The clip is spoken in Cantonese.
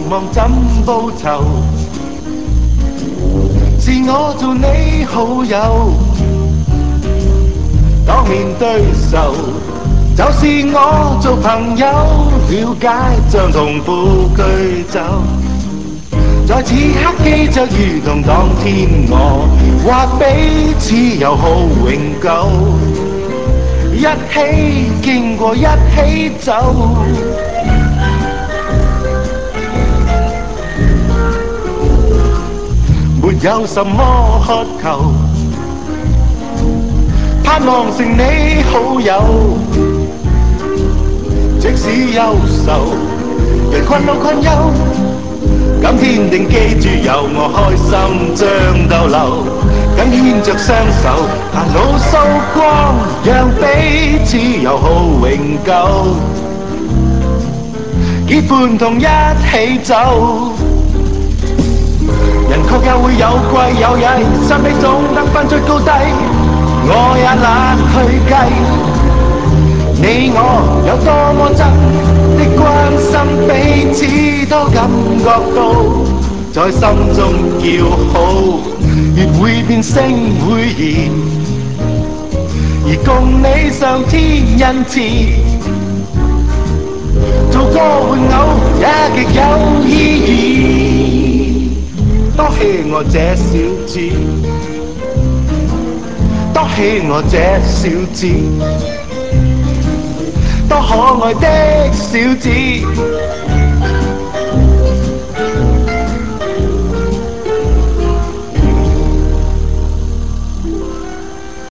望怎報酬？是我做你好友，當面對愁，就是我做朋友，了解將痛苦驅走。在此刻記着，如同當天我，或彼此友好永久，一起經過，一起走。沒有什麼渴求，盼望成你好友。即使憂愁，人困惱困憂，今天定記住有我開心將逗留，緊牽着雙手，煩惱掃光，讓彼此友好永久，結伴同一起走。人確有會有貴有曳，心理總得分出高低，我也懶去計。你我有多麼真的關心，彼此都感覺到，在心中叫好，越會變聲會熱，而共你上天恩賜，做個玩偶也極有意義。多謝我這小子，多謝我這小子，多可愛的小子。